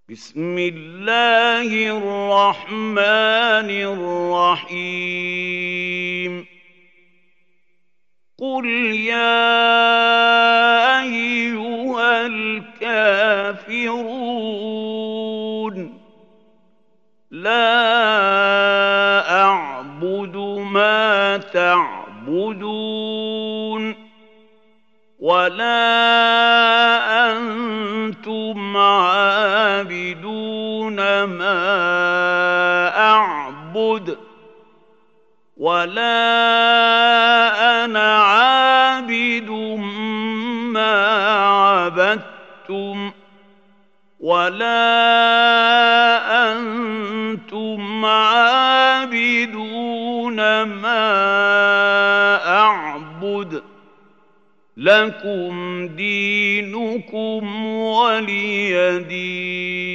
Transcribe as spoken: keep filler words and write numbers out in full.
بسم الله الرحمن الرحيم قل يا أيها الكافرون لا أعبد ما تعبدون ولا أنتم عابدون ما أعبد ولا أنا عابد ما عبدتم ولا أنتم عابدون ما أعبد لكم دينكم ولي دين.